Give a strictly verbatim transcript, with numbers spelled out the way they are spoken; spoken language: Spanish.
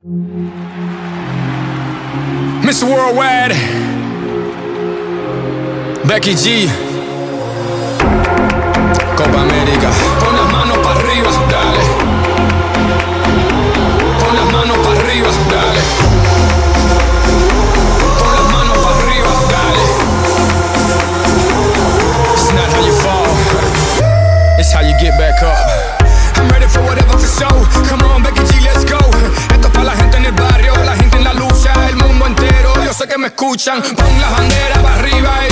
mister Worldwide, Becky G, Copa América. Pon las manos para arriba, dale. Pon las manos para arriba, dale. Pon las manos para arriba, dale. It's not how you fall, it's how you get back up. I'm ready for whatever for show. Come on, Becky G, let's go. Esto es para la gente en el barrio, la gente en la lucha, el mundo entero. Yo sé que me escuchan. Pon la bandera para arriba y